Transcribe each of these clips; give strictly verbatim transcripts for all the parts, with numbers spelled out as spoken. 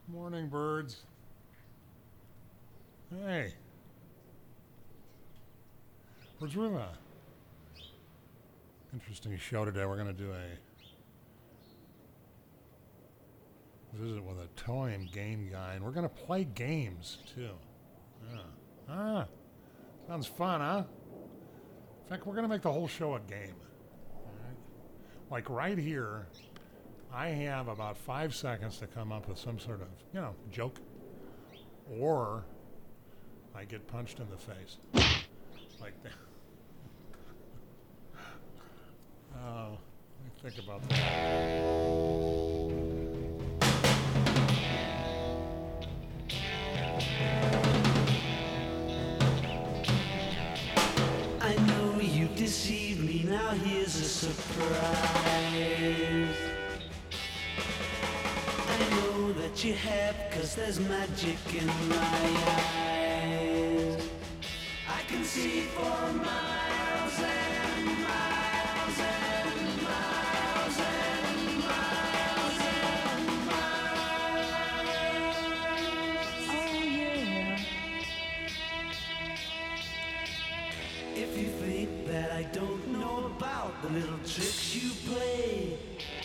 Morning, birds. Hey. We're doing a interesting show today. We're going to do a visit with a toy and game guy, and we're going to play games, too. Yeah. Ah, sounds fun, huh? In fact, we're going to make the whole show a game. All right? Like right here, I have about five seconds to come up with some sort of, you know, joke, or I get punched in the face. Like that. Oh, let me think about that. I know you deceived me, now here's a surprise. I know that you have, 'cause there's magic in my eyes. I can see for miles and miles and miles and miles and miles. Oh yeah. If you think that I don't know about the little tricks you play,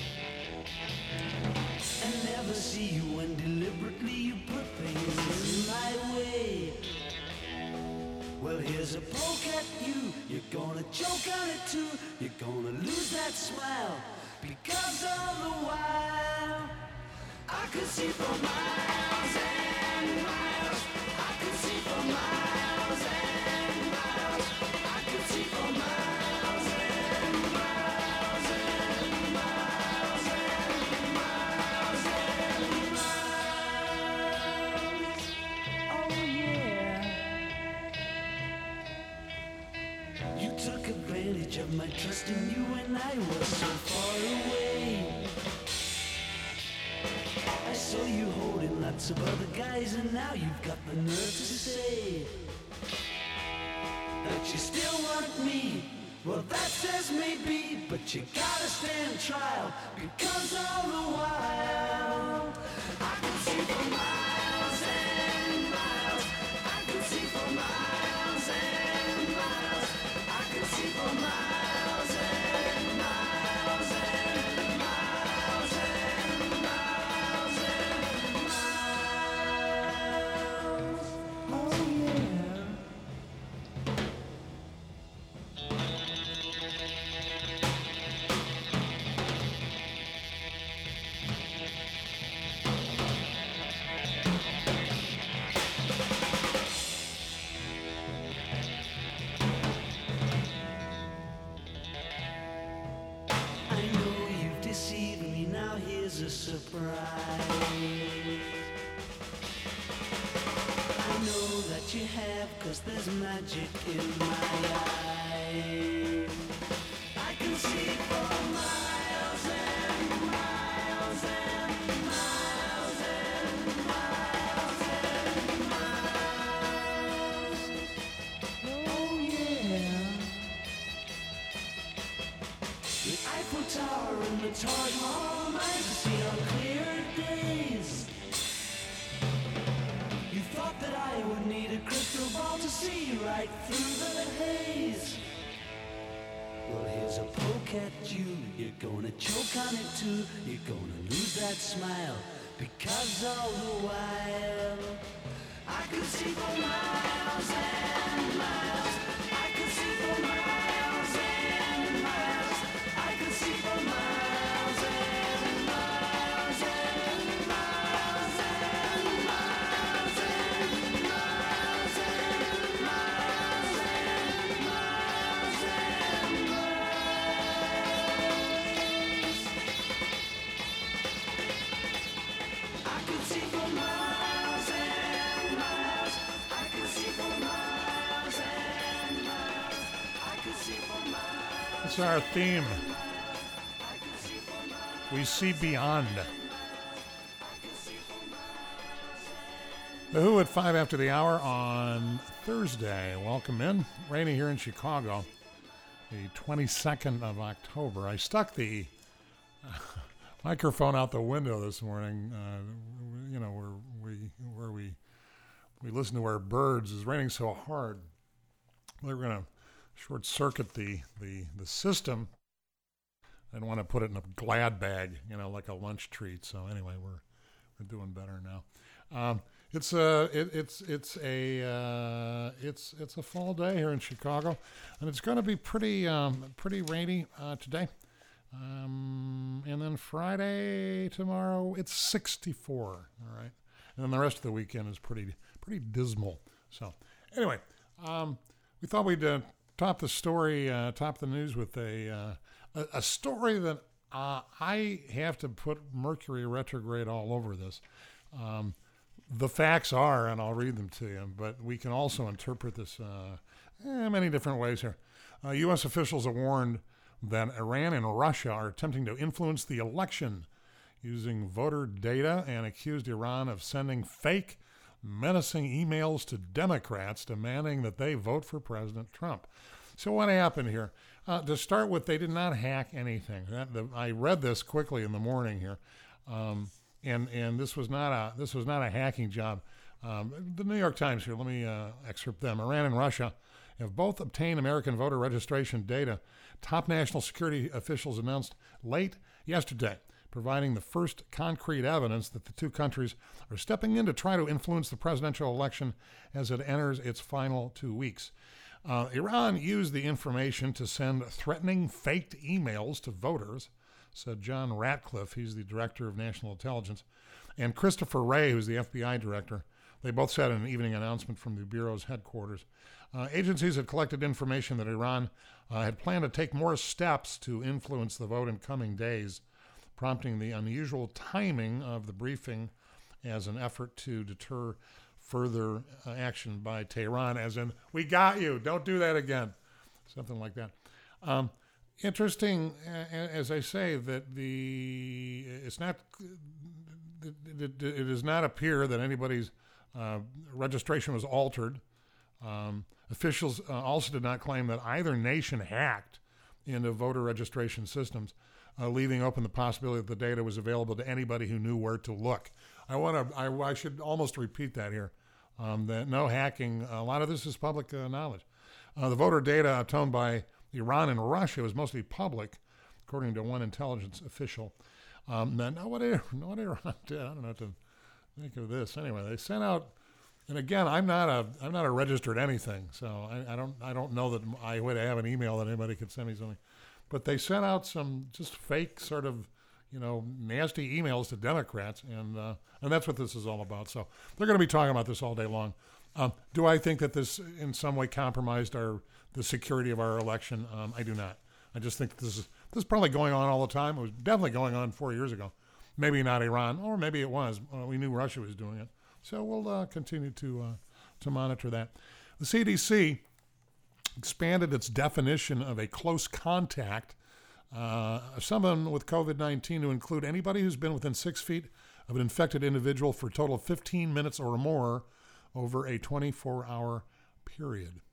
and never see you when deliberately you put things in my way, well, here's a poke at you. You're gonna choke on it too. You're gonna lose that smile, because all the while I could see for miles and miles. I could see for miles and miles. I could see for miles and miles and miles and miles and miles. Oh yeah. You took advantage of my trust in you when I was so far away. I saw you holding lots of other guys, and now you've got the nerve to say that you still want me. Well, that's as may be, but you gotta stand trial, because all the while I can see for miles and miles. I can see for miles and miles. I can see for miles and miles and miles and miles and miles. Oh yeah. I know you've deceived me, now here's a surprise. I know that you have, 'cause there's magic in my eyes. I can see for miles and miles and miles and miles and miles. Oh yeah. The Eiffel Tower and the Taj Mahal, I see on clear days. You thought that I would need a crystal ball to see right through the haze. Well, here's a poke at you. You're gonna choke on it too. You're gonna lose that smile, because all the while I could see for miles and miles. I could see for miles and miles. I could see for miles and miles and miles and miles and miles and miles and miles and miles. I could see for miles and miles. I could see for miles and miles. I could see for miles. It's our theme. I could see for miles. We see beyond. The Who at five after the hour on Thursday. Welcome in. Rainy here in Chicago. The twenty-second of October. I stuck the uh, microphone out the window this morning. Uh, you know, where we where we we listen to our birds is raining so hard. They're going to short circuit the, the the system. I don't want to put it in a glad bag, you know, like a lunch treat. So anyway, we're we're doing better now. Um, it's a it, it's it's a uh, it's it's a fall day here in Chicago, and it's going to be pretty um, pretty rainy uh, today. Um, and then Friday tomorrow it's sixty-four. All right, and then the rest of the weekend is pretty pretty dismal. So anyway, um, we thought we'd uh, top the story, uh, top the news with a uh, a, a story that uh, I have to put Mercury retrograde all over this. Um, the facts are, and I'll read them to you, but we can also interpret this uh, eh, many different ways here. Uh, U S officials have warned that Iran and Russia are attempting to influence the election using voter data and accused Iran of sending fake, menacing emails to Democrats demanding that they vote for President Trump. So what happened here? Uh, to start with, they did not hack anything. That, the, I read this quickly in the morning here, um, and and this was not a this was not a hacking job. Um, the New York Times here. Let me uh, excerpt them. Iran and Russia have both obtained American voter registration data. Top national security officials announced late yesterday, providing the first concrete evidence that the two countries are stepping in to try to influence the presidential election as it enters its final two weeks. Uh, Iran used the information to send threatening faked emails to voters, said John Ratcliffe. He's the director of national intelligence, and Christopher Wray, who's the F B I director. They both said in an evening announcement from the Bureau's headquarters. Uh, agencies had collected information that Iran uh, had planned to take more steps to influence the vote in coming days, prompting the unusual timing of the briefing as an effort to deter further uh, action by Tehran, as in, we got you, don't do that again, something like that. Um, interesting, as I say, that the it's not, it, it, it does not appear that anybody's uh, registration was altered. Um, officials uh, also did not claim that either nation hacked into voter registration systems, uh, leaving open the possibility that the data was available to anybody who knew where to look. I want to. I, I should almost repeat that here. Um, that no hacking. A lot of this is public uh, knowledge. Uh, the voter data obtained by Iran and Russia was mostly public, according to one intelligence official. Um, now, what Iran, what Iran did, I don't know what to think of this. Anyway, they sent out. And again, I'm not a I'm not a registered anything, so I, I don't I don't know that I would have an email that anybody could send me something. But they sent out some just fake sort of, you know, nasty emails to Democrats, and uh, and that's what this is all about. So they're going to be talking about this all day long. Um, do I think that this in some way compromised our the security of our election? Um, I do not. I just think this is this is probably going on all the time. It was definitely going on four years ago. Maybe not Iran, or maybe it was. Uh, we knew Russia was doing it. So we'll uh, continue to uh, to monitor that. The C D C expanded its definition of a close contact, uh, someone with COVID nineteen, to include anybody who's been within six feet of an infected individual for a total of fifteen minutes or more over a twenty-four hour period.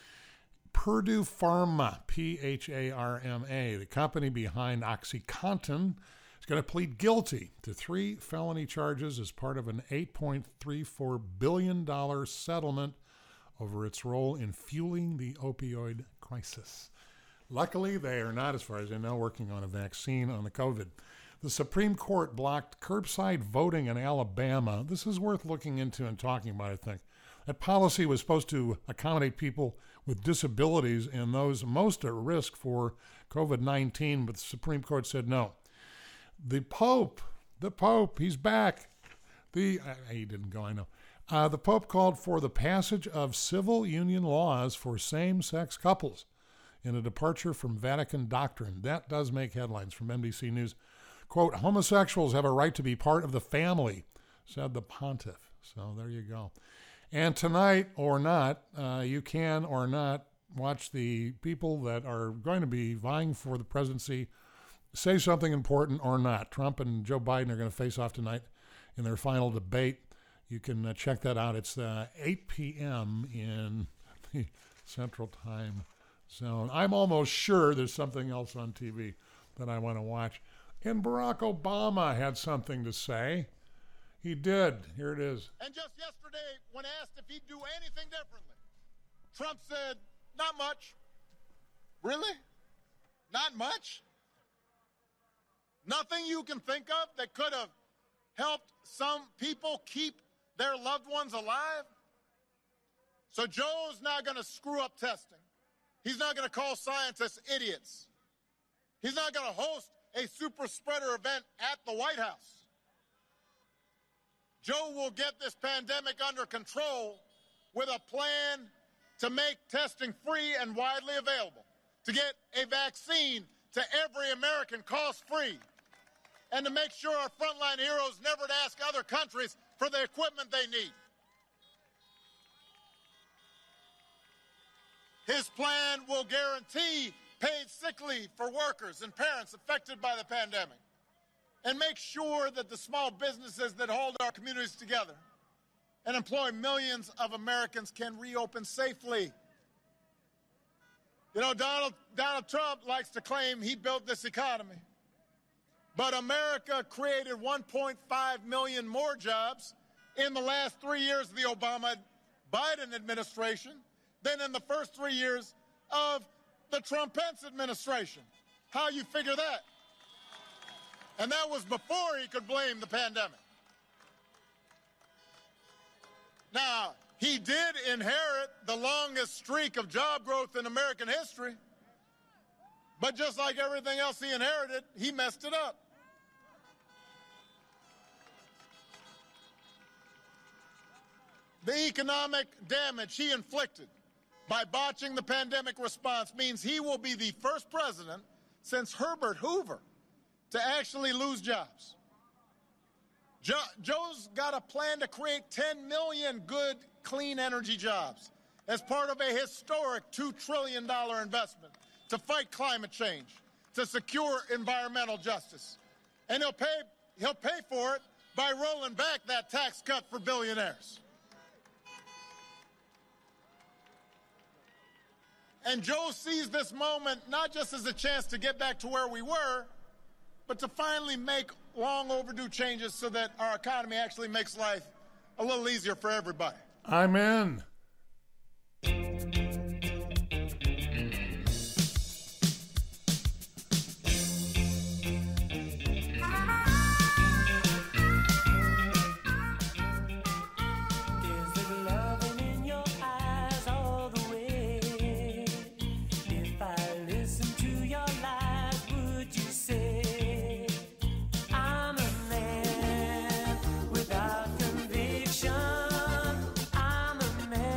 Purdue Pharma, P H A R M A, the company behind OxyContin, is going to plead guilty to three felony charges as part of an eight point three four billion dollars settlement over its role in fueling the opioid crisis. Luckily, they are not, as far as I know, working on a vaccine on the COVID. The Supreme Court blocked curbside voting in Alabama. This is worth looking into and talking about, I think. That policy was supposed to accommodate people with disabilities and those most at risk for COVID nineteen, but the Supreme Court said no. The Pope, the Pope, he's back. The uh, he didn't go, I know. Uh, the Pope called for the passage of civil union laws for same-sex couples in a departure from Vatican doctrine. That does make headlines from N B C News. Quote, homosexuals have a right to be part of the family, said the pontiff. So there you go. And tonight or not, uh, you can or not watch the people that are going to be vying for the presidency say something important or not. Trump and Joe Biden are going to face off tonight in their final debate. You can uh, check that out. It's uh, eight p.m. in the Central Time Zone. I'm almost sure there's something else on T V that I want to watch. And Barack Obama had something to say. He did. Here it is. And just yesterday, when asked if he'd do anything differently, Trump said, not much. Really? Not much? Nothing you can think of that could have helped some people keep their loved ones alive? So Joe's not going to screw up testing. He's not going to call scientists idiots. He's not going to host a super spreader event at the White House. Joe will get this pandemic under control with a plan to make testing free and widely available, to get a vaccine to every American cost-free, and to make sure our frontline heroes never to ask other countries for the equipment they need. His plan will guarantee paid sick leave for workers and parents affected by the pandemic, and make sure that the small businesses that hold our communities together and employ millions of Americans can reopen safely. You know, Donald, Donald Trump likes to claim he built this economy, but America created one point five million more jobs in the last three years of the Obama-Biden administration than in the first three years of the Trump-Pence administration. How you figure that? And that was before he could blame the pandemic. Now, he did inherit the longest streak of job growth in American history, but just like everything else he inherited, he messed it up. The economic damage he inflicted by botching the pandemic response means he will be the first president since Herbert Hoover to actually lose jobs. Jo- Joe's got a plan to create ten million good, clean energy jobs as part of a historic two trillion dollars investment to fight climate change, to secure environmental justice. And he'll pay, he'll pay for it by rolling back that tax cut for billionaires. And Joe sees this moment not just as a chance to get back to where we were, but to finally make long overdue changes so that our economy actually makes life a little easier for everybody. I'm in. Without conviction, I'm a man.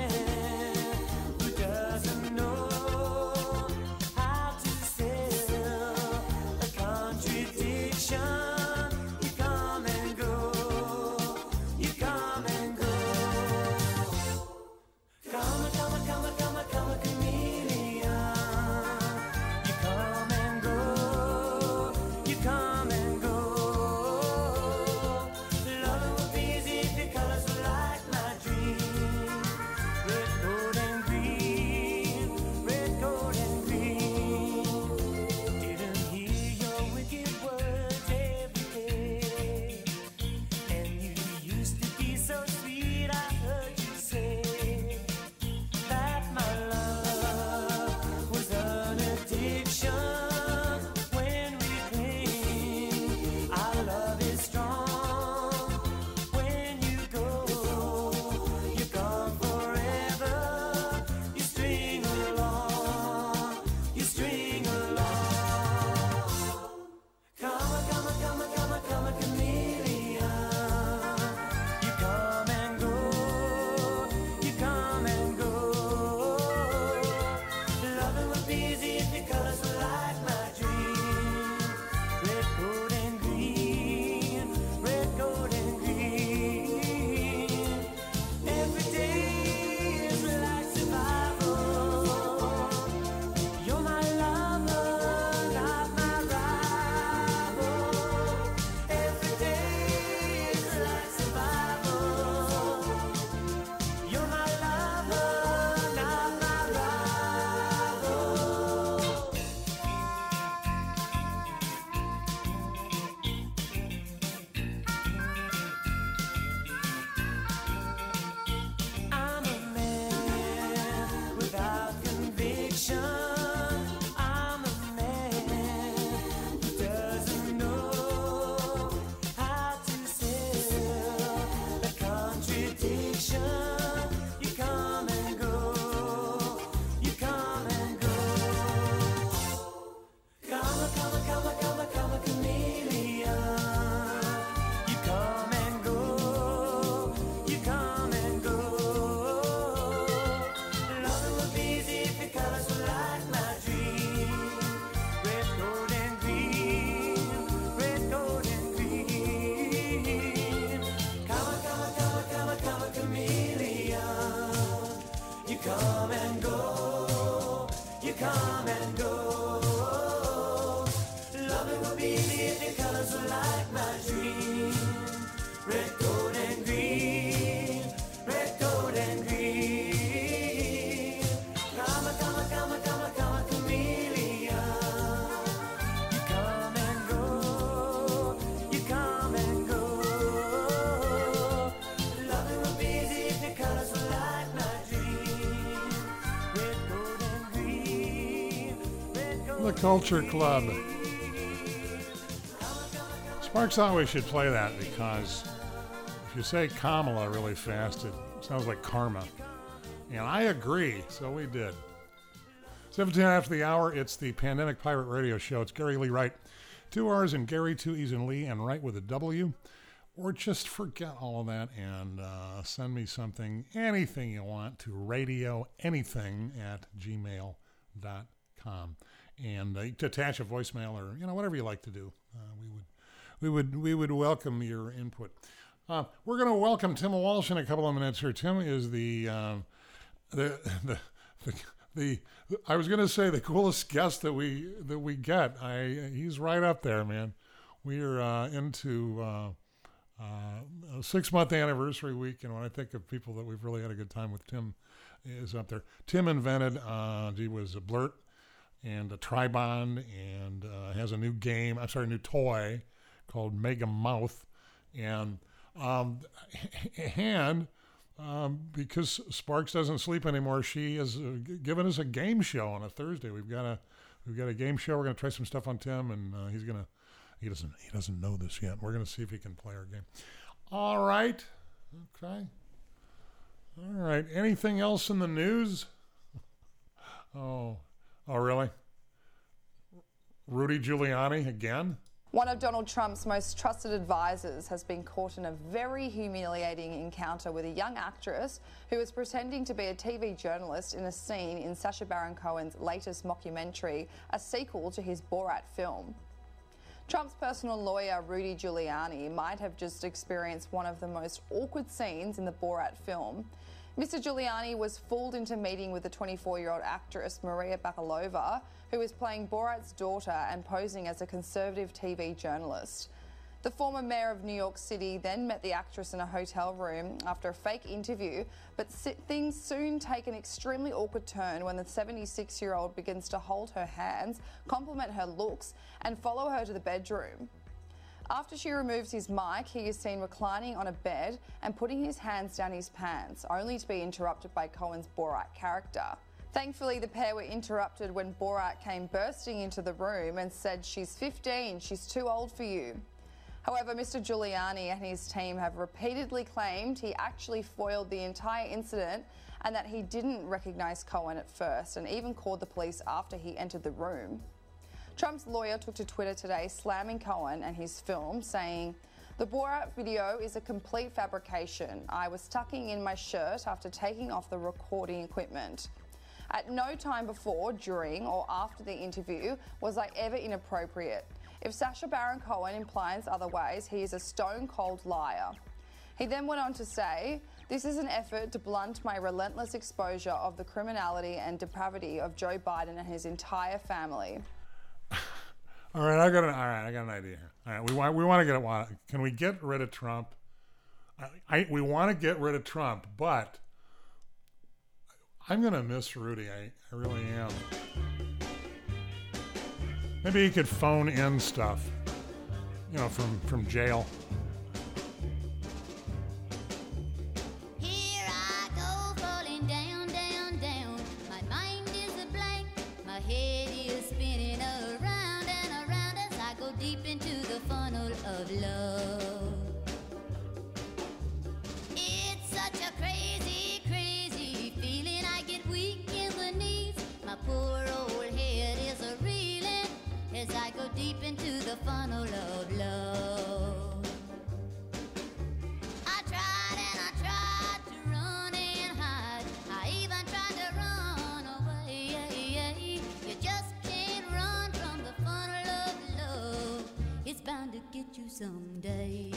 Culture Club. Sparks thought we should play that because if you say Kamala really fast, it sounds like karma. And I agree, so we did. seventeen after the hour, it's the Pandemic Pirate Radio Show. It's Gary Lee Wright. Two R's in Gary, two E's in Lee, and Wright with a W. Or just forget all of that and uh, send me something, anything you want, to radio anything at gmail dot com. And uh, to attach a voicemail or, you know, whatever you like to do. Uh, we would we would, we would welcome your input. Uh, we're going to welcome Tim Walsh in a couple of minutes here. Tim is the, uh, the, the, the, the, I was going to say the coolest guest that we, that we get. I, he's right up there, man. We're uh, into uh, uh, a six-month anniversary week, and when I think of people that we've really had a good time with, Tim is up there. Tim invented, uh, he was a Blurt and a Tribond, and uh, has a new game, I'm sorry, a new toy called Mega Mouth. And um, and um, because Sparks doesn't sleep anymore, she has uh, g- given us a game show on a Thursday. We've got a we've got a game show. We're gonna try some stuff on Tim, and uh, he's gonna he doesn't he doesn't know this yet. We're gonna see if he can play our game. All right, okay, all right. Anything else in the news? oh, oh, really? Rudy Giuliani again? One of Donald Trump's most trusted advisors has been caught in a very humiliating encounter with a young actress who was pretending to be a T V journalist in a scene in Sacha Baron Cohen's latest mockumentary, a sequel to his Borat film. Trump's personal lawyer, Rudy Giuliani, might have just experienced one of the most awkward scenes in the Borat film. Mister Giuliani was fooled into meeting with the twenty-four-year-old actress Maria Bakalova, who is playing Borat's daughter and posing as a conservative T V journalist. The former mayor of New York City then met the actress in a hotel room after a fake interview, but things soon take an extremely awkward turn when the seventy-six-year-old begins to hold her hands, compliment her looks, and follow her to the bedroom. After she removes his mic, he is seen reclining on a bed and putting his hands down his pants, only to be interrupted by Cohen's Borat character. Thankfully, the pair were interrupted when Borat came bursting into the room and said, "She's fifteen, she's too old for you." However, Mister Giuliani and his team have repeatedly claimed he actually foiled the entire incident and that he didn't recognise Cohen at first and even called the police after he entered the room. Trump's lawyer took to Twitter today slamming Cohen and his film, saying, "The Borat video is a complete fabrication. I was tucking in my shirt after taking off the recording equipment. At no time before, during, or after the interview was I ever inappropriate. If Sacha Baron Cohen implies otherwise, he is a stone-cold liar." He then went on to say, "This is an effort to blunt my relentless exposure of the criminality and depravity of Joe Biden and his entire family." All right, I got an. All right, I got an idea here. All right, we want we want to get it. Can we get rid of Trump? I, I we want to get rid of Trump, but I'm gonna miss Rudy. I, I really am. Maybe he could phone in stuff, you know, from from jail. Here I go, falling down, down, down. My mind is a blank. My head is spinning around and around as I go deep into the funnel of love. It's such a crazy, crazy feeling. I get weak in the knees. My poor old head is a reeling as I go deep into the funnel of love. I tried and I tried to run and hide. I even tried to run away. You just can't run from the funnel of love. It's bound to get you someday.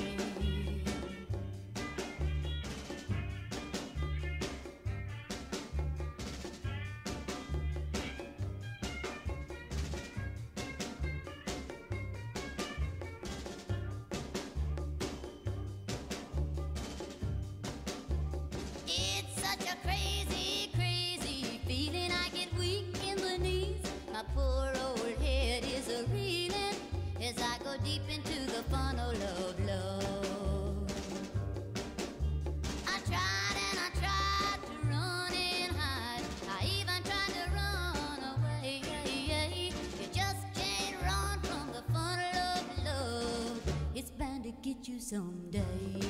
It's such a crazy, crazy feeling. I get weak in the knees. My poor old head is a reeling as I go deep into the funnel of love. I tried and I tried to run and hide. I even tried to run away. You just you someday.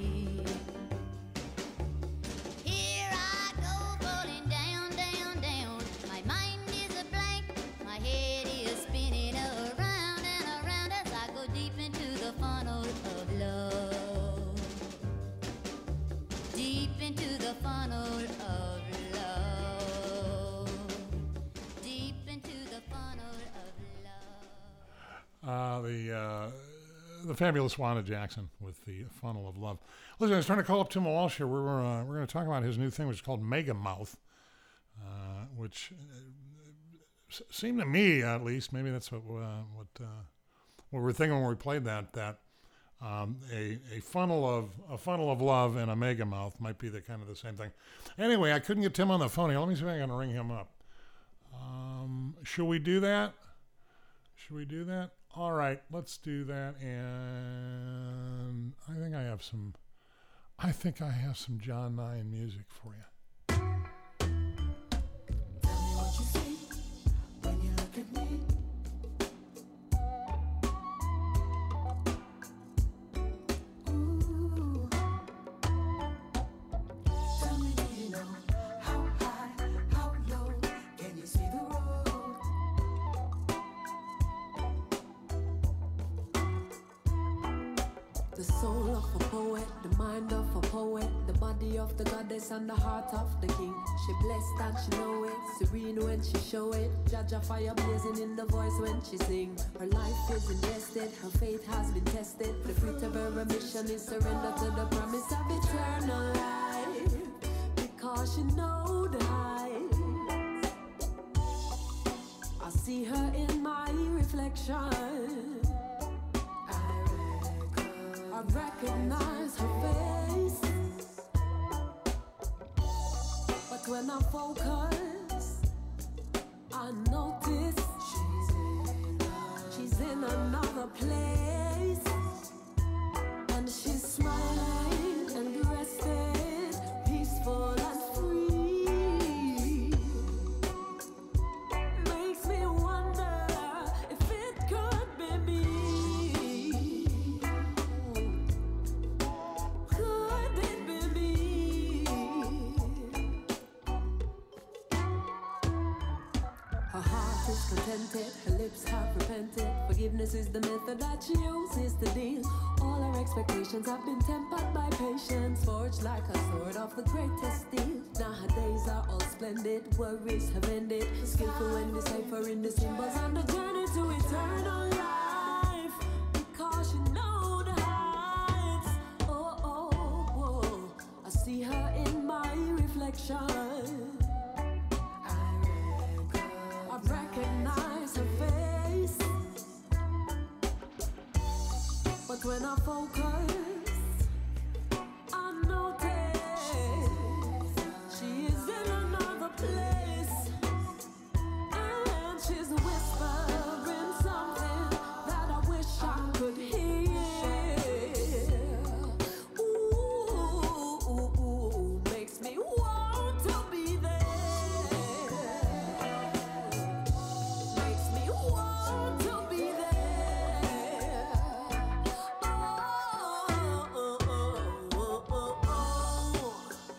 Here I go, falling down, down, down. My mind is a blank, my head is spinning around and around as I go deep into the funnel of love. Deep into the funnel of love. Deep into the funnel of love. Uh, the uh, the fabulous Wanda Jackson with the Funnel of Love. Listen, I was trying to call up Tim Walsh here. We're uh, we're going to talk about his new thing, which is called Mega Mouth, uh, which uh, seemed to me, at least, maybe that's what uh, what uh, what we were thinking when we played that. That um, a a funnel of a funnel of love and a Mega Mouth might be the kind of the same thing. Anyway, I couldn't get Tim on the phone here. Let me see if I can ring him up. Um, should we do that? Should we do that? All right, let's do that. And I think I have some, I think I have some John Nine music for you. Tell me what you see when you look at me. Ooh. Tell me, do you know how high, how low can you see the road? The soul of a poet, the mind of a poet, the body of the goddess and the heart of the king. She blessed and she know it, serene when she show it. Jaja fire blazing in the voice when she sing. Her life is invested, her faith has been tested. The fruit of her ambition is surrender to the promise of eternal life. Because she know the heights. I see her in my reflection. I recognize her face, but when I focus, I notice she's in another place, and she's smiling and rested, peaceful and free. Makes me wonder if it could be me. Contented, her lips have repented. Forgiveness is the method that she uses to deal. All her expectations have been tempered by patience, forged like a sword of the greatest steel. Now her days are all splendid, worries have ended. Skillful when deciphering the symbols on the journey to eternal life. Because you know the heights. Oh, oh, oh. I see her in my reflection. I recognize her face, but when I focus, I notice she is in another place, and she's whispering something that I wish I could hear. Ooh, ooh, ooh, makes me want to be there. Want to be there. Oh, oh, oh, oh, oh,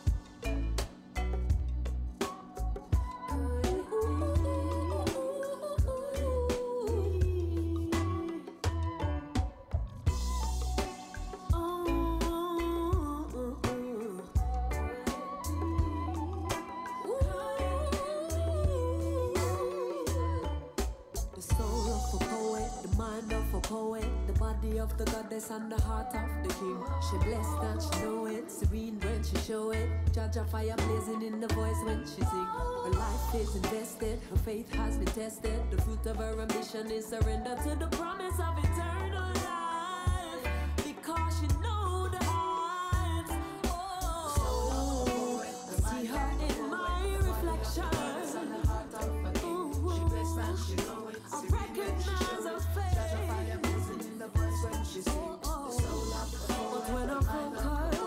the soul of a poet, the mind of a poet, the body of the goddess and the heart of the king. She blessed and she know it, serene when she show it. Jaja fire blazing in the voice when she sing. Her life is invested, her faith has been tested. The fruit of her ambition is surrender to the promise of eternal life. Because she know the heights. Oh, I see her in my reflection. I recognize her face. Oh, oh. But when I focus,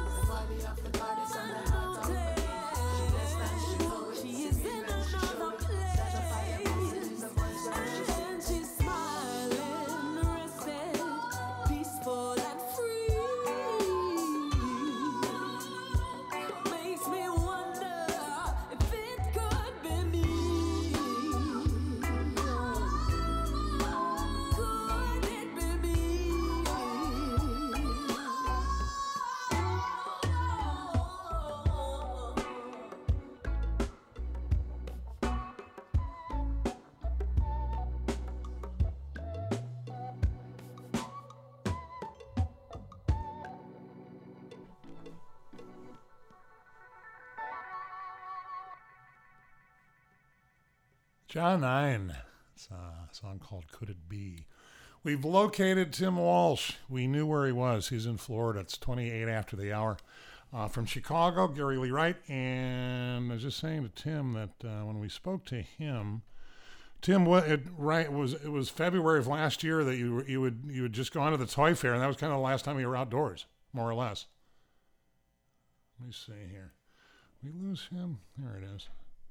I notice she is in another place, and she's smiling, rested. John Nine. It's a song called Could It Be? We've located Tim Walsh. We knew where he was. He's in Florida. It's twenty-eight after the hour. Uh, from Chicago, Gary Lee Wright. And I was just saying to Tim that uh, when we spoke to him, Tim, what it right was it was February of last year that you you would you had just gone to the toy fair, and that was kind of the last time you were outdoors, more or less. Let me see here. We lose him. There it is.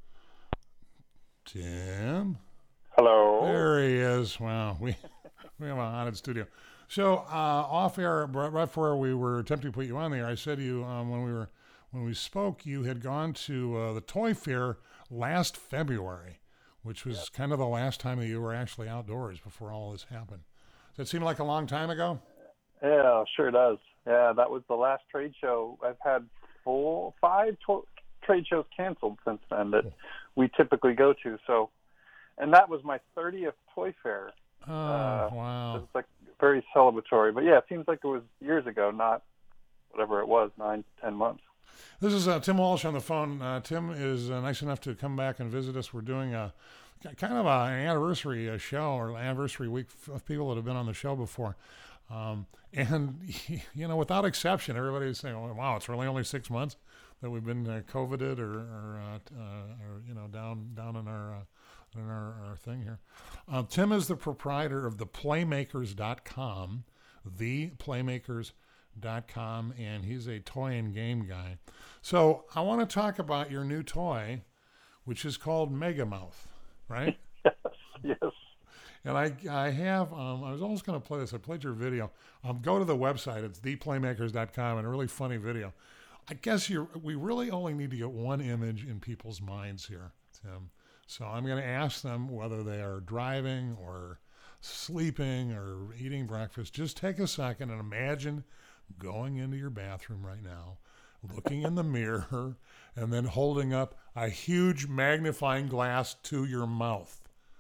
Tim. Hello. There he is. Wow, we we have a haunted studio. So uh, off air, right before we were attempting to put you on there, I said to you um, when we were when we spoke, you had gone to uh, the toy fair last February, which was yep. kind of the last time that you were actually outdoors before all this happened. Does that seem like a long time ago? Yeah, sure does. Yeah, that was the last trade show. I've had four, five to- trade shows canceled since then that we typically go to. So, and that was my thirtieth toy fair. Oh, uh, wow. It's like very celebratory. But yeah, it seems like it was years ago, not whatever it was, nine, ten months. This is uh, Tim Walsh on the phone. Uh, Tim is uh, nice enough to come back and visit us. We're doing a kind of an anniversary uh, show or anniversary week of people that have been on the show before. Um, and, you know, without exception, everybody's saying, oh, wow, it's really only six months that we've been uh, COVIDed or, or, uh, uh, or, you know, down down in our, uh, in our, our thing here. Uh, Tim is the proprietor of the playmakers dot com, the playmakers dot com, and he's a toy and game guy. So I want to talk about your new toy, which is called Megamouth, right? Yes, yes. And I I have, um, I was almost going to play this. I played your video. Um, go to the website. It's the playmakers dot com, and a really funny video. I guess you're, we really only need to get one image in people's minds here, Tim. So I'm going to ask them whether they are driving or sleeping or eating breakfast. Just take a second and imagine going into your bathroom right now, looking in the mirror, and then holding up a huge magnifying glass to your mouth.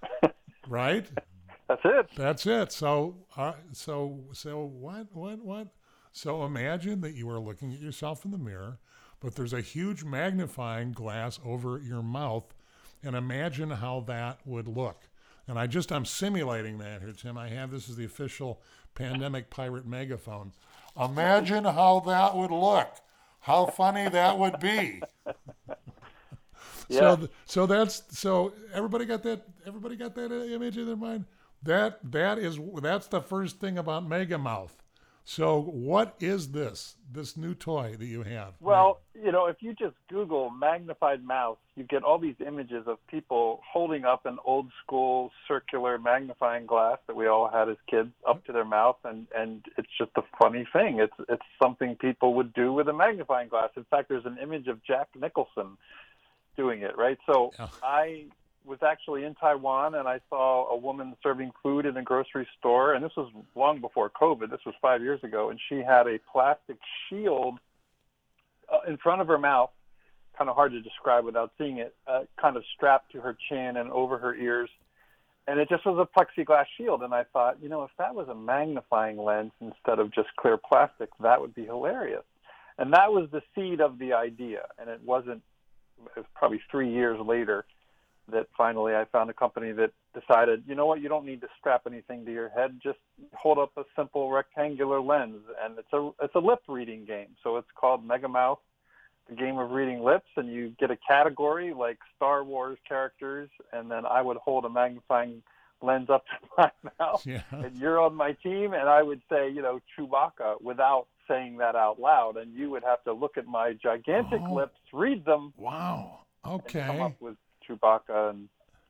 Right? That's it. That's it. So, uh, so, so what, what, what? So imagine that you are looking at yourself in the mirror, but there's a huge magnifying glass over your mouth, and imagine how that would look. And I just, I'm simulating that here, Tim. I have, this is the official Pandemic Pirate megaphone. Imagine how that would look. How funny that would be. Yeah. So, th- so that's, so everybody got that, everybody got that image in their mind? That, that is, that's the first thing about Megamouth. So what is this, this new toy that you have? Well, you know, if you just Google magnified mouse, you get all these images of people holding up an old school circular magnifying glass that we all had as kids up to their mouth. And, and it's just a funny thing. It's, it's something people would do with a magnifying glass. In fact, there's an image of Jack Nicholson doing it, right? So yeah. I was actually in Taiwan, and I saw a woman serving food in a grocery store, and this was long before COVID. This was five years ago, and she had a plastic shield uh, in front of her mouth, kind of hard to describe without seeing it, uh, kind of strapped to her chin and over her ears, and it just was a plexiglass shield. And I thought, you know, if that was a magnifying lens instead of just clear plastic, that would be hilarious. And that was the seed of the idea, and it wasn't, it was probably three years later that finally I found a company that decided, you know what, you don't need to strap anything to your head. Just hold up a simple rectangular lens, and it's a it's a lip reading game. So it's called Megamouth, the game of reading lips, and you get a category like Star Wars characters, and then I would hold a magnifying lens up to my mouth, Yeah. and you're on my team, and I would say, you know, Chewbacca without saying that out loud, and you would have to look at my gigantic Oh. lips, read them, Wow. and come Okay. up with Chewbacca and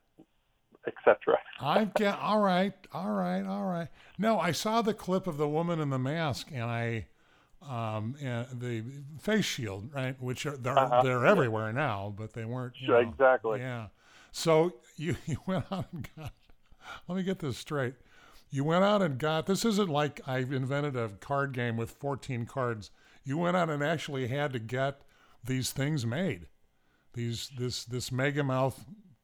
et cetera. I get, all right, all right, all right. No, I saw the clip of the woman in the mask, and I, um, and the face shield, right? Which are they're Uh-huh. they're everywhere now, but they weren't. You Sure, know, exactly. Yeah. So you you went out and got. Let me get this straight. You went out and got. This isn't like I've invented a card game with fourteen cards. You went out and actually had to get these things made. These this this Megamouth.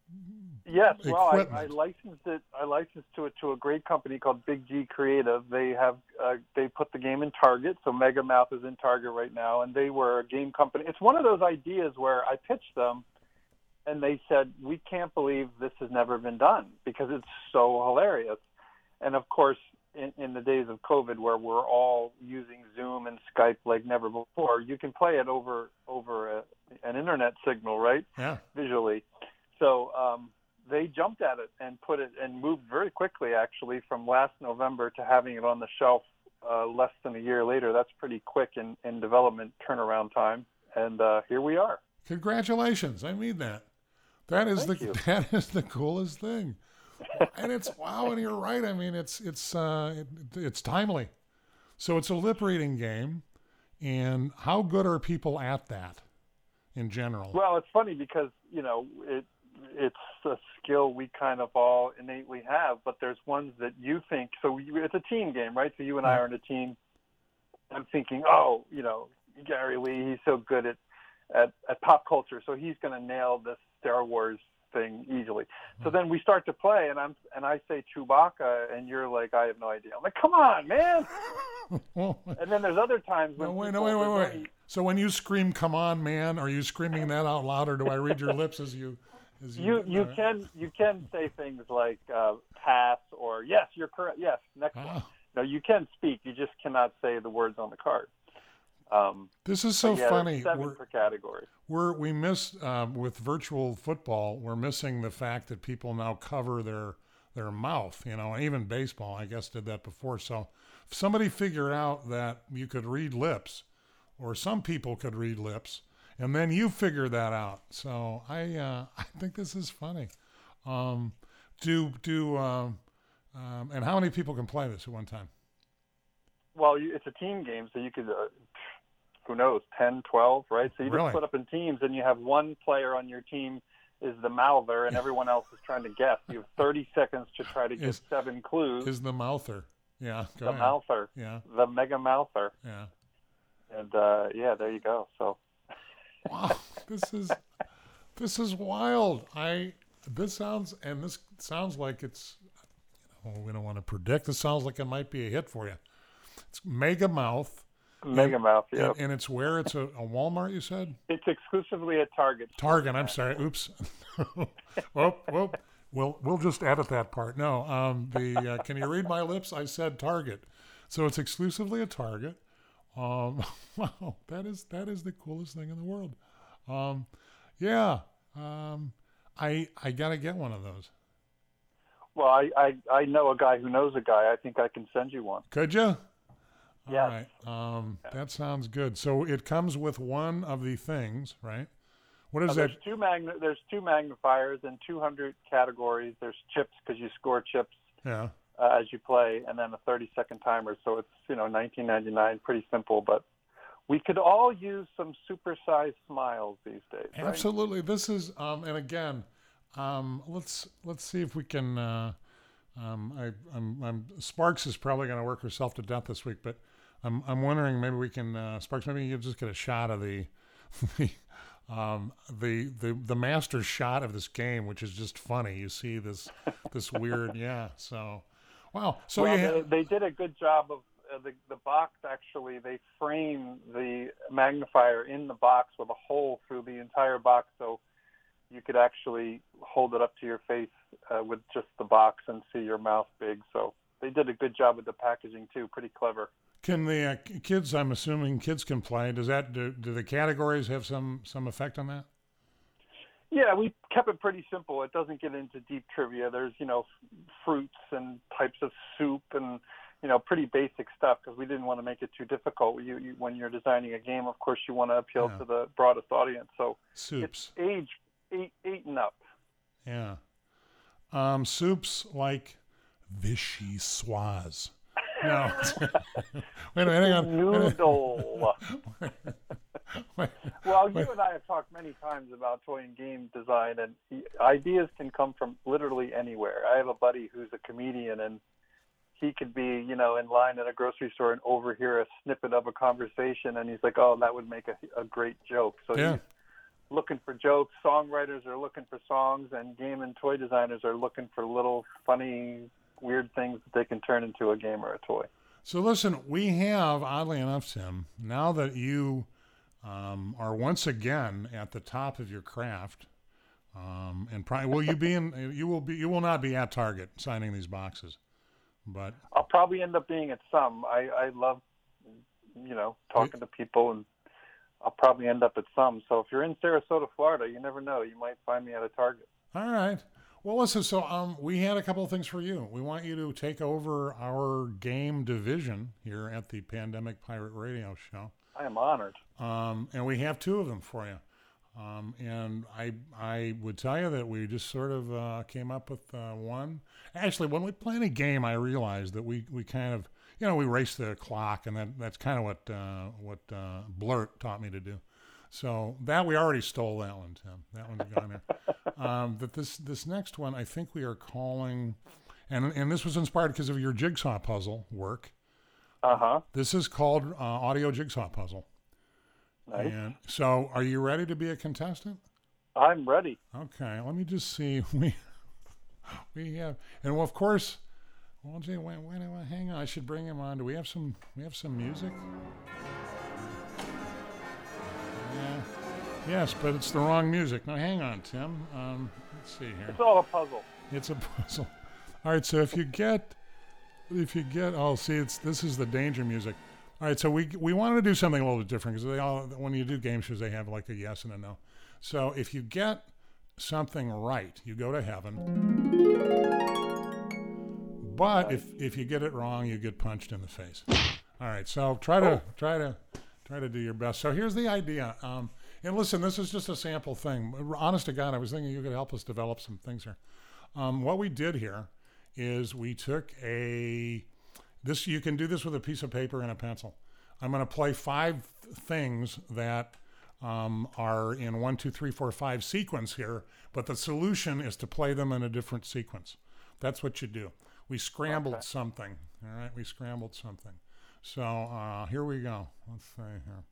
Yes, well, I, I Equipment. licensed it. I licensed to it to a great company called Big G Creative. They have uh, they put the game in Target, so Megamouth is in Target right now, and they were a game company. It's one of those ideas where I pitched them, and they said, we can't believe this has never been done because it's so hilarious. And of course, in, in the days of COVID, where we're all using Zoom and Skype like never before, you can play it over over a, an internet signal, right? Yeah. Visually. So um, they jumped at it and put it and moved very quickly, actually, from last November to having it on the shelf uh, less than a year later. That's pretty quick in, in development turnaround time. And uh, here we are. Congratulations! I mean that. That is Thank the you. that is the coolest thing. And it's wow, and you're right. I mean, it's it's uh, it, it's timely. So it's a lip reading game, and how good are people at that in general? Well, it's funny because you know it it's a skill we kind of all innately have, but there's ones that you think. So you, it's a team game, right? So you and I are in a team. I'm thinking, oh, you know, Gary Lee, he's so good at at, at pop culture, so he's going to nail this Star Wars thing easily. So then we start to play, and I'm and I say Chewbacca, and you're like, I have no idea. I'm like, come on, man. And then there's other times when No, wait, people- no, wait, wait, there's wait. only- So when you scream, "Come on, man," are you screaming that out loud, or do I read your lips as you? As You you uh, can you can say things like uh, pass or yes, you're correct. Yes, next one. Ah. No, you can speak. You just cannot say the words on the card. Um, This is so but yeah, there's funny. Seven We're, per category. we're we miss um, with virtual football. We're missing the fact that people now cover their their mouth. You know, and even baseball, I guess, did that before. So if somebody figured out that you could read lips, or some people could read lips, and then you figure that out. So I uh, I think this is funny. Um, do do um, um, and how many people can play this at one time? Well, you, it's a team game, so you could, uh, who knows, ten, twelve, right? So you Really? just split up in teams, and you have one player on your team is the mouther, and everyone else is trying to guess. You have thirty seconds to try to get Is- seven clues. Is the mouther? Yeah, go the ahead. mouther, Yeah, the mega mouther, yeah. and uh, yeah, there you go. So Wow, this is this is wild. I this sounds and this sounds like it's. You know, we don't want to predict. This sounds like it might be a hit for you. It's Mega Mouth. mega mouth, yeah. And, and it's where it's a, a Walmart. You said It's exclusively at Target. Target. I'm sorry. Oops. well, well, we'll we'll just edit that part. No. Um. The uh, can you read my lips? I said Target. So it's exclusively at Target. Um. Wow. That is that is the coolest thing in the world. Um. Yeah. Um. I I gotta get one of those. Well, I, I, I know a guy who knows a guy. I think I can send you one. Could you? Yes. All right. Um. That sounds good. So it comes with one of the things, right? What is Uh, that? there's two magna- There's two magnifiers and two hundred categories. There's chips because you score chips Yeah. uh, as you play, and then a thirty second timer. So it's you know nineteen ninety-nine, pretty simple. But we could all use some supersized smiles these days. Right? Absolutely. This is um, and again, um, let's let's see if we can. Uh, um, I, I'm, I'm Sparks is probably going to work herself to death this week, but I'm I'm wondering maybe we can uh, Sparks maybe you just get a shot of the the um, the the the master shot of this game, which is just funny. You see this this weird yeah. So wow. So well, you ha- they, they did a good job of uh, the the box. Actually, they frame the magnifier in the box with a hole through the entire box, so you could actually hold it up to your face uh, with just the box and see your mouth big. So they did a good job with the packaging too. Pretty clever. Can the uh, kids? I'm assuming kids can play. Does that do, do the categories have some some effect on that? Yeah, we kept it pretty simple. It doesn't get into deep trivia. There's you know f- fruits and types of soup and you know pretty basic stuff because we didn't want to make it too difficult. You, you when you're designing a game, of course, you want to appeal Yeah. to the broadest audience. So Soups. it's age eight eight and up. Yeah. Um, soups like vichyssoise. No. Wait a minute. Hang on. Wait a minute. Noodle. Wait. Well, you Wait. and I have talked many times about toy and game design, and the ideas can come from literally anywhere. I have a buddy who's a comedian, and he could be, you know, in line at a grocery store and overhear a snippet of a conversation, and he's like, "Oh, that would make a, a great joke." So Yeah. he's looking for jokes. Songwriters are looking for songs, and game and toy designers are looking for little funny, weird things that they can turn into a game or a toy. So listen, we have, oddly enough, Tim, now that you um, are once again at the top of your craft, Um, and probably will you be in? You will be. You will not be at Target signing these boxes, but I'll probably end up being at some. I, I love, you know, talking to people, and I'll probably end up at some. So if you're in Sarasota, Florida, you never know. You might find me at a Target. All right. Well, listen. So um, we had a couple of things for you. We want you to take over our game division here at the Pandemic Pirate Radio Show. I am honored. Um, and we have two of them for you. Um, and I I would tell you that we just sort of uh, came up with uh, one. Actually, when we play a game, I realized that we, we kind of, you know, we race the clock, and that, that's kind of what uh, what uh, Blurt taught me to do. So that we already stole that one, Tim. That one's gone there. um, but this this next one, I think we are calling, and and this was inspired because of your jigsaw puzzle work. Uh huh. This is called uh, Audio Jigsaw Puzzle. Nice. And so, are you ready to be a contestant? I'm ready. Okay, let me just see. We we have, and well, of course. Well, gee, wait, wait, wait, hang on. I should bring him on. Do we have some? We have some music. Yeah. Yes, but it's the wrong music. Now, hang on, Tim. Um, let's see here. It's all a puzzle. It's a puzzle. All right. So if you get, if you get, oh, see, it's this is the danger music. All right, so we we wanted to do something a little bit different because they all when you do game shows they have like a yes and a no. So if you get something right, you go to heaven. But if if you get it wrong, you get punched in the face. All right, so try to try to try to do your best. So here's the idea. Um, and listen, this is just a sample thing. Honest to God, I was thinking you could help us develop some things here. Um, what we did here is we took a This you can do this with a piece of paper and a pencil. I'm going to play five things that um, are in one, two, three, four, five sequence here, but the solution is to play them in a different sequence. That's what you do. We scrambled Okay. something. All right, we scrambled something. So uh, here we go. Let's see here.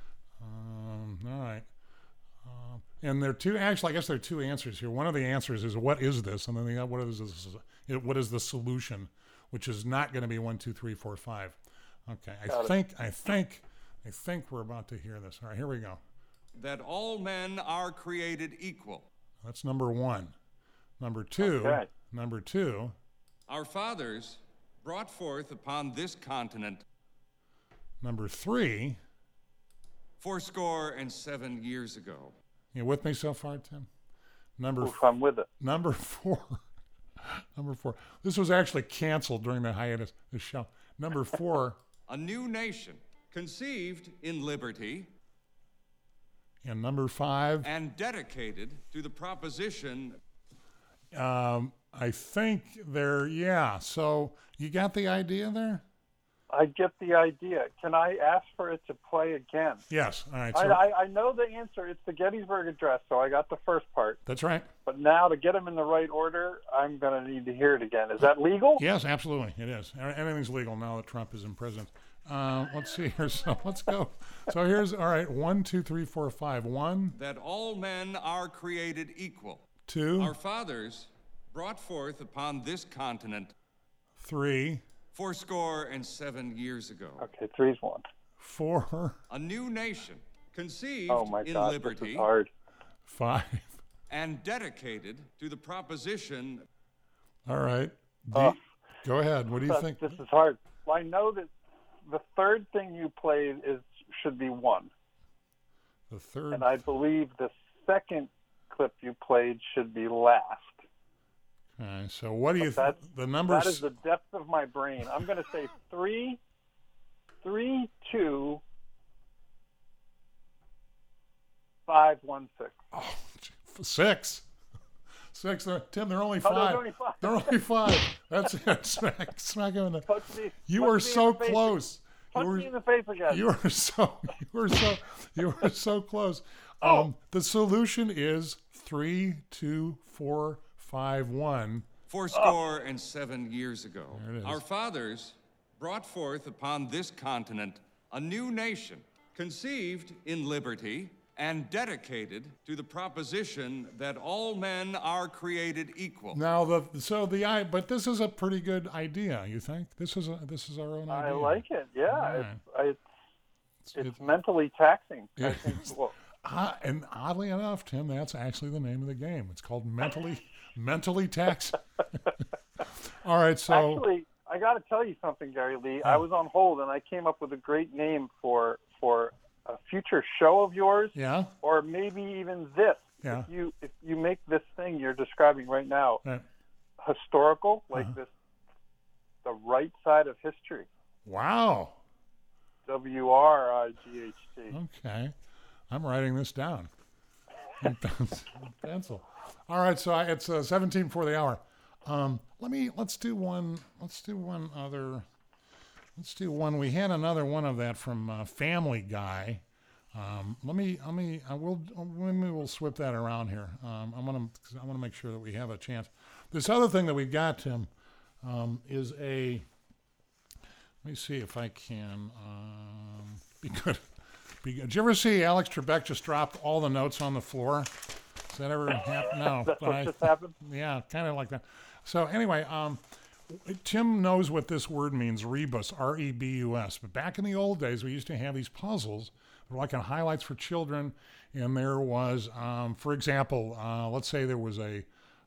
Um, all right. Uh, and there are two. Actually, I guess there are two answers here. One of the answers is what is this, and then the other what is this? What is the solution? Which is not going to be one, two, three, four, five. Okay, I Got it. think, I think, I think we're about to hear this. All right, here we go. That all men are created equal. That's number one. Number two. Okay. Number two. Our fathers brought forth upon this continent Number three. fourscore and seven years ago. You with me so far, Tim? Number Oof, I'm with it. number four. Number four. This was actually canceled during the hiatus. This show. Number four. A new nation conceived in liberty And number five. and dedicated to the proposition. Um, I think they're yeah. So you got the idea there? I get the idea. Can I ask for it to play again? Yes. All right. I, So I, I know the answer. It's the Gettysburg Address, so I got the first part. that's right. But now to get them in the right order, I'm going to need to hear it again. Is that legal? Yes, absolutely. It is. Anything's legal now that Trump is in prison. Uh, let's see here. So let's go. So here's all right. One, two, three, four, five. One, That all men are created equal. two, Our fathers brought forth upon this continent three, fourscore and seven years ago. Okay, three's one. four, A new nation conceived Oh, my in God, this liberty is hard. five. and dedicated to the proposition. All right. D- Oh. Go ahead. What do you This- think? This is hard. Well, I know that the third thing you played is should be one, The third. and I believe the second clip you played should be last. Okay. So what do you? Th- That's- the numbers. That is the depth of my brain. I'm going to say three, three, two, five, one, six. Oh, gee, six. Six. They're, Tim, they're only Oh, five. there's only five. They're only five. That's it. Smack, smack him in the. Punch me, You punch were me in so the face. close. Punch You were, me in the face again. you were so. You were so. You were so close. Oh. Um, the solution is three, two, four, five, one. Fourscore and seven years ago, There it is. our fathers brought forth upon this continent a new nation conceived in liberty and dedicated to the proposition that all men are created equal. Now the so the I but this is a pretty good idea. You think this is a this is our own idea? I like it. Yeah, All it's, right. it's, it's It's- mentally taxing. I Yeah. think, well, Uh, and oddly enough, Tim, that's actually the name of the game. It's called Mentally Mentally Tax. All right, so actually, I got to tell you something, Gary Lee. I was on hold, and I came up with a great name for for a future show of yours. Yeah. Or maybe even this. Yeah. If you if you make this thing you're describing right now Right. historical, like Uh-huh. this, the right side of history. Wow. W R I G H T. Okay. I'm writing this down in pencil. All right, so I, it's uh, seventeen for the hour. Um, let me let's do one. Let's do one other. Let's do one. We had another one of that from uh, Family Guy. Um, let me. Let me. I will. Maybe we'll swip that around here. Um, I'm gonna. Cause I want to make sure that we have a chance. This other thing that we've got, Tim, um, is a. Let me see if I can um, be good. Be good. Did you ever see Alex Trebek just dropped all the notes on the floor? Does that ever happen? No. That's but what I, just happened? Yeah, kind of like that. So anyway, um, Tim knows what this word means, rebus, R E B U S. But back in the old days, we used to have these puzzles that were like on highlights for children. And there was, um, for example, uh, let's say there was a,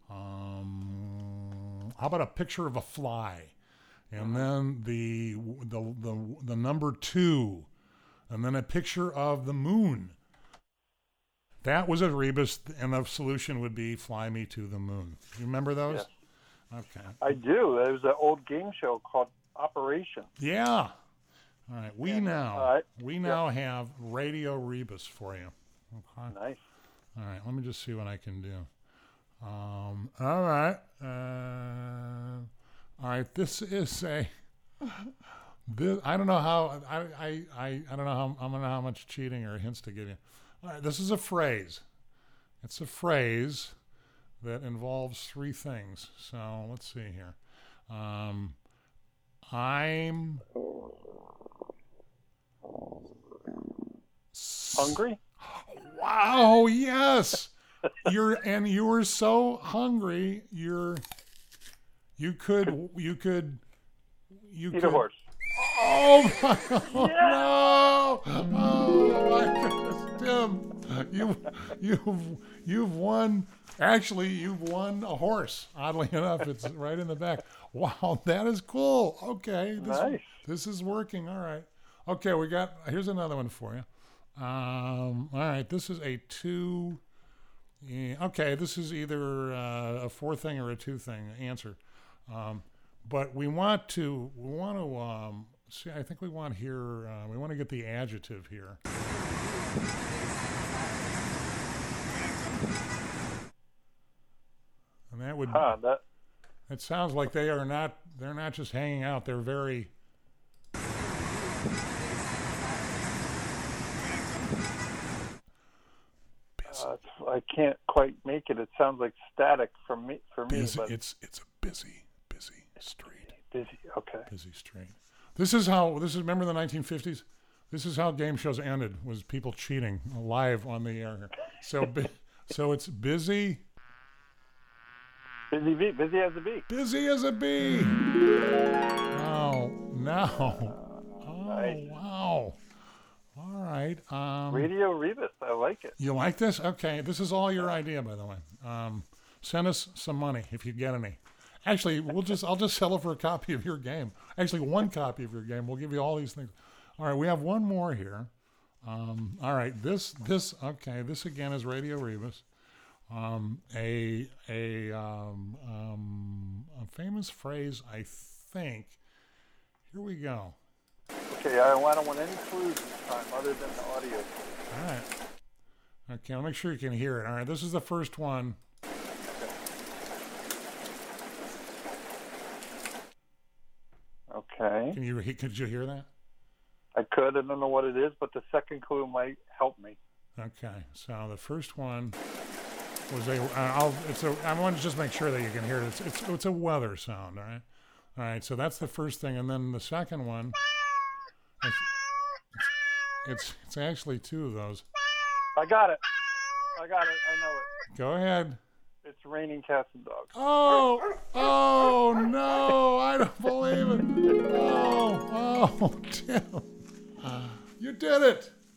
um, how about a picture of a fly? And then the, the, the, the number two, and then a picture of the moon. That was a rebus, and the solution would be "Fly Me to the Moon." You remember those? Yes. Okay. I do. There was an old game show called Operation. Yeah. All right. We And, now all right. we now have Radio Rebus for you. Okay. Nice. All right. Let me just see what I can do. Um, all right. Uh, all right. This is a. This, I don't know how I, I, I, I don't know how I don't know how much cheating or hints to give you. All right, this is a phrase. It's a phrase that involves three things. So let's see here. Um, I'm hungry. Wow! Yes, you're and you were so hungry. You're you could you could you Eat could. a horse. Oh my no! Oh my goodness, Tim, you you've you've won. Actually, you've won a horse. Oddly enough, it's right in the back. Wow, that is cool. Okay, this, Nice. This is working. All right. Okay, we got. Here's another one for you. Um, all right, this is a two. Yeah, okay, this is either uh, a four thing or a two thing answer. Um, But we want to, we want to, um, see, I think we want here, uh, we want to get the adjective here. And that would, Huh, that, it sounds like they are not, they're not just hanging out, they're very, uh, I can't quite make it. It sounds like static for me. For me, busy, but it's, it's a busy, busy street. busy. Okay. Busy street. This is how, this is, remember the nineteen fifties? This is how game shows ended, was people cheating live on the air. So, bu- so it's busy, Busy bee. Busy as a bee. busy as a bee. Oh, no. Oh, Nice. wow. All right. Um, Radio Rebus. I like it. you like this? Okay. This is all your idea, by the way. Um, send us some money if you get any. Actually, we'll just, I'll just sell it for a copy of your game. Actually, one copy of your game. We'll give you all these things. All right. We have one more here. Um, all right. This, this, okay. This again is Radio Rebus. Um, a, a, um, um, a famous phrase, I think. Here we go. Okay, I don't want any clues this time other than the audio. All right. Okay, I'll make sure you can hear it. All right, this is the first one. Okay. Can you, could you hear that? I could. I don't know what it is, but the second clue might help me. Okay, so the first one was a. Uh, I'll. It's a. I want to just make sure that you can hear it. It's. It's. It's a weather sound. All right. All right. So that's the first thing, and then the second one. It's. It's, it's actually two of those. I got it. I got it. I know it. Go ahead. It's raining cats and dogs. Oh. Oh no! I don't believe it. Oh. Oh, Tim. You did it.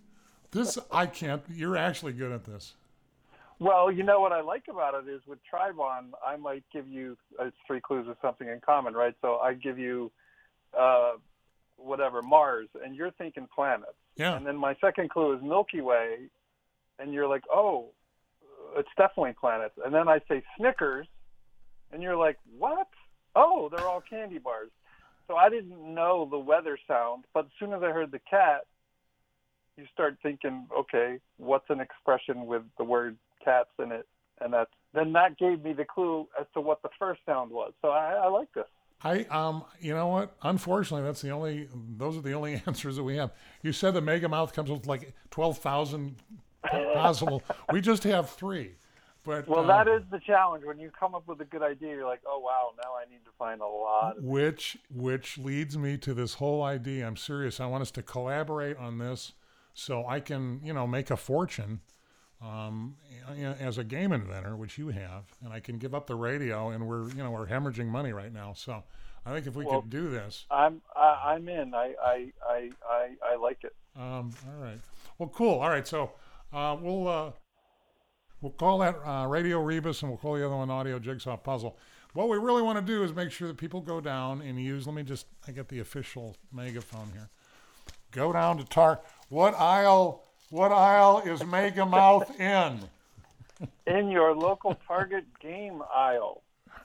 This, I can't, you're actually good at this. Well, you know what I like about it is with Tribon, I might give you uh, three clues with something in common, right? So I give you uh, whatever, Mars, and you're thinking planets. Yeah. And then my second clue is Milky Way, and you're like, oh, it's definitely planets. And then I say Snickers, and you're like, what? Oh, they're all candy bars. So I didn't know the weather sound, but as soon as I heard the cat, you start thinking, okay, what's an expression with the word cats in it? And that's, then that gave me the clue as to what the first sound was. So I, I like this. I, um, you know what? Unfortunately, that's the only, those are the only answers that we have. You said the Mega Mouth comes with like twelve thousand possible. We just have three. But, well, um, that is the challenge. When you come up with a good idea, you're like, oh, wow, now I need to find a lot. Of which, which leads me to this whole idea. I'm serious. I want us to collaborate on this so I can, you know, make a fortune um, as a game inventor, which you have, and I can give up the radio, and we're, you know, we're hemorrhaging money right now. So I think if we well, could do this. I'm, I, I'm in. I, I, I, I, I like it. Um, all right. Well, cool. All right. So uh, we'll, uh, we'll call that uh, Radio Rebus, and we'll call the other one Audio Jigsaw Puzzle. What we really want to do is make sure that people go down and use, let me just, I get the official megaphone here. Go down to Tar, what aisle, what aisle is Mega Mouth in? In your local Target game aisle.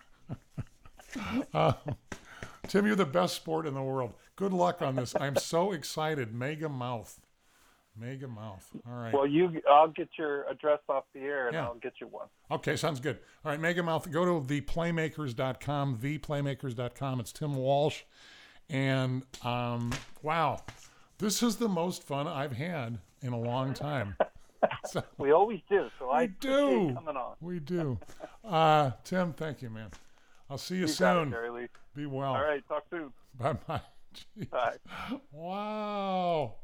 Uh, Tim, you're the best sport in the world. Good luck on this. I'm so excited. Mega Mouth. Mega Mouth. All right. Well, you, I'll get your address off the air, and Yeah. I'll get you one. Okay, sounds good. All right, Mega Mouth, go to the playmakers dot com, the playmakers dot com. It's Tim Walsh. And, um, wow, this is the most fun I've had in a long time. So, We always do, so I we appreciate do. coming on. We do. Uh, Tim, thank you, man. I'll see you, You got soon. it, Jerry Lee. Be well. All right, talk soon. Bye-bye. Jeez. Bye. Wow.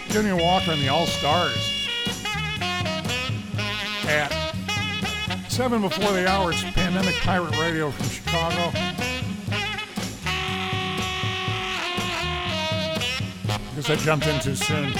Junior Walker and the All-Stars. At seven before the hour, it's Pandemic Pirate Radio from Chicago. Guess I jumped in too soon.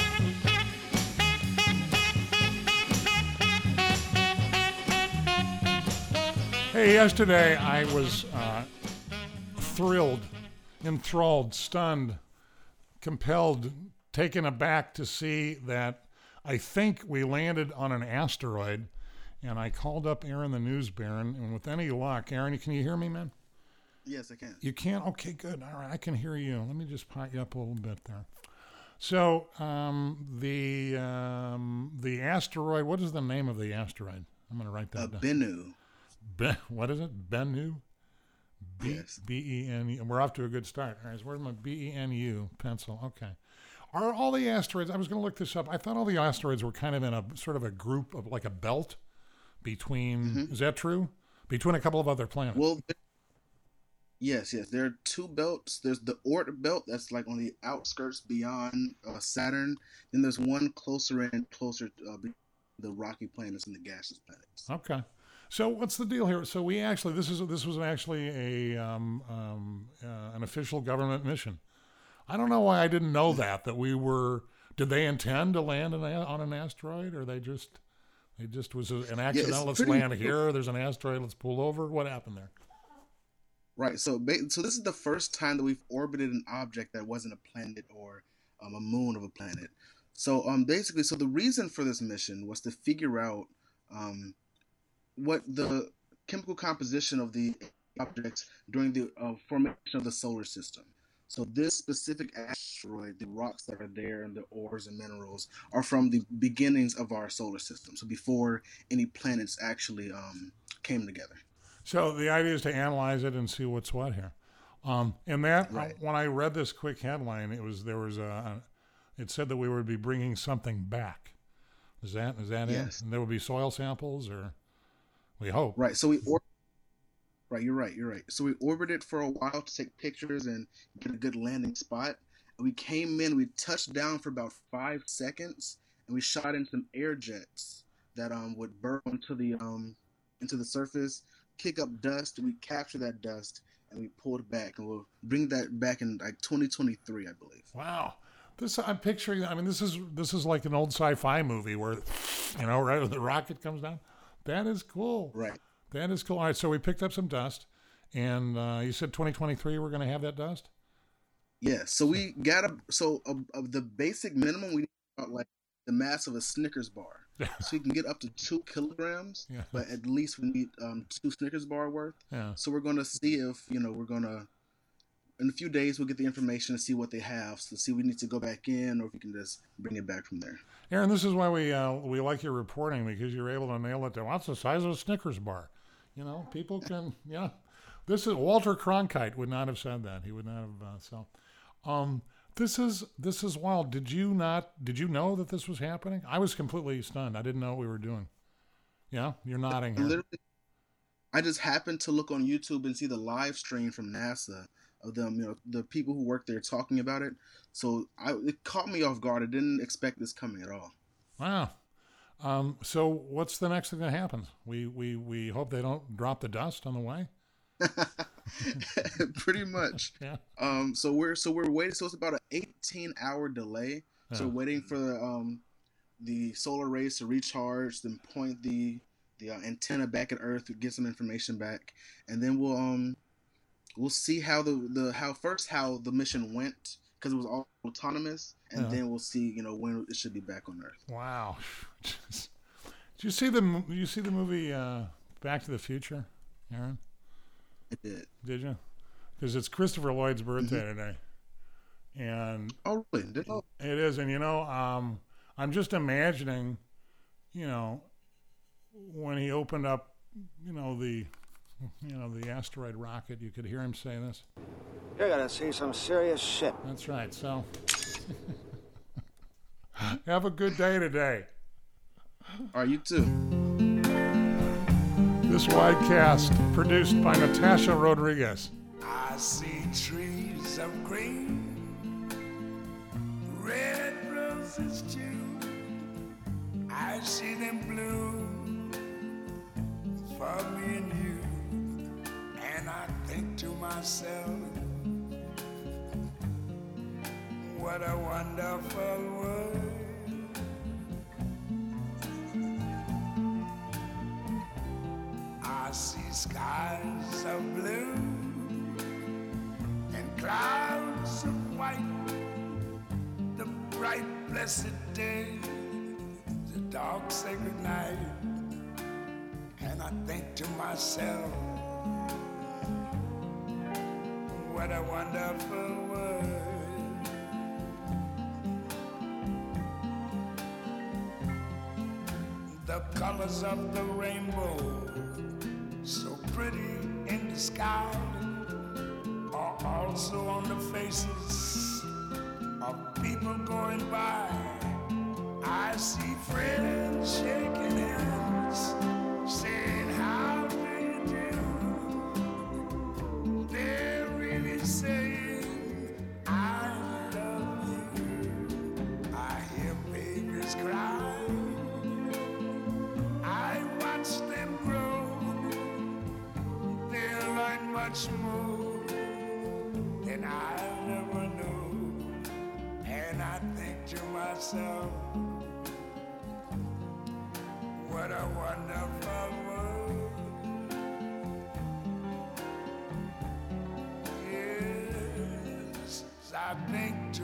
Hey, yesterday I was uh, thrilled, enthralled, stunned, compelled, taken aback to see that I think we landed on an asteroid, and I called up Aaron the News Baron, and with any luck, Aaron, can you hear me, man? Yes, I can. You can? Okay, good. All right, I can hear you. Let me just pot you up a little bit there. So um, the um, the asteroid, what is the name of the asteroid? I'm going to write that uh, down. Bennu. Ben, what is it? Bennu? B- yes. B E N U. We're off to a good start. All right, so where's my B E N U pencil? Okay. Are all the asteroids, I was going to look this up, I thought all the asteroids were kind of in a sort of a group of like a belt between, mm-hmm. is that true? Between a couple of other planets. Well, yes, yes. There are two belts. There's the Oort belt that's like on the outskirts beyond uh, Saturn. Then there's one closer and closer to uh, the rocky planets and the gaseous planets. Okay. So what's the deal here? So we actually, this is this was actually a um, um, uh, an official government mission. I don't know why I didn't know that, that we were, did they intend to land an, on an asteroid, or they just, they just was an accident, yeah, let's land here, there's an asteroid, let's pull over, what happened there? Right, so so this is the first time that we've orbited an object that wasn't a planet or um, a moon of a planet. So um, basically, so the reason for this mission was to figure out um, what the chemical composition of the objects during the uh, formation of the solar system. So this specific asteroid, the rocks that are there and the ores and minerals are from the beginnings of our solar system. So before any planets actually um, came together. So the idea is to analyze it and see what's what here. Um, and that, right. when I read this quick headline, it was, there was a, it said that we would be bringing something back. Is that, is that yes. it? And there would be soil samples, or we hope. Right. So we, or- Right, you're right, you're right. So we orbited for a while to take pictures and get a good landing spot. And we came in, we touched down for about five seconds, and we shot in some air jets that um would burrow into the um into the surface, kick up dust, and we capture that dust and we pulled back, and we'll bring that back in like twenty twenty-three, I believe. Wow. This I'm picturing, I mean this is this is like an old sci-fi movie where, you know, right when the rocket comes down. That is cool. Right. That is cool. All right, so we picked up some dust, and uh, you said twenty twenty-three we're going to have that dust? Yeah, so we got a, so of, of the basic minimum, we need about like the mass of a Snickers bar. So we can get up to two kilograms, yeah. but at least we need um, two Snickers bar worth. Yeah. So we're going to see if, you know, we're going to, in a few days, we'll get the information and see what they have. So see if we need to go back in or if we can just bring it back from there. Aaron, this is why we uh, we like your reporting, because you're able to nail it to what's the size of a Snickers bar. You know, people can, yeah. This is, Walter Cronkite would not have said that. He would not have, uh, so. Um, this is, this is wild. Did you not, did you know that this was happening? I was completely stunned. I didn't know what we were doing. Yeah, you're nodding here. Literally, I just happened to look on YouTube and see the live stream from NASA of them, you know, the people who work there talking about it. So I, it caught me off guard. I didn't expect this coming at all. Wow. Um, so what's the next thing that happens? We, we, we hope they don't drop the dust on the way. Pretty much. Yeah. Um, so we're, so we're waiting. So it's about an eighteen hour delay. So Yeah. we're waiting for the, um, the solar rays to recharge, then point the, the uh, antenna back at Earth to get some information back. And then we'll, um, we'll see how the, the, how first, how the mission went, because it was all autonomous, and Yeah. then we'll see, you know, when it should be back on Earth. Wow. Did you see the, did you see the movie, uh, Back to the Future, Aaron? I did. Did you? Because it's Christopher Lloyd's birthday Mm-hmm. today. And Oh, really? Did, oh. it is. And, you know, um, I'm just imagining, you know, when he opened up, you know, the, you know, the asteroid rocket, you could hear him say this. You're gonna see some serious shit. That's right. So have a good day today. Are you too? This widecast produced by Natasha Rodriguez. I see trees of green, red roses roses too. I see them bloom for me and you. And I think to myself, what a wonderful world. I see skies of blue and clouds of white, the bright blessed day, the dark sacred night. And I think to myself, what a wonderful world. The colors of the rainbow, so pretty in the sky, are also on the faces of people going by. I see friends shaking hands, saying, how do you do? They're really saying, I love you. I hear babies cry. I watch them grow. They'll learn much more than I'll never know. And I think to myself, what a wonderful world. Yes, I think to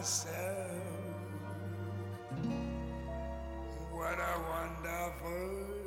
myself, what a wonderful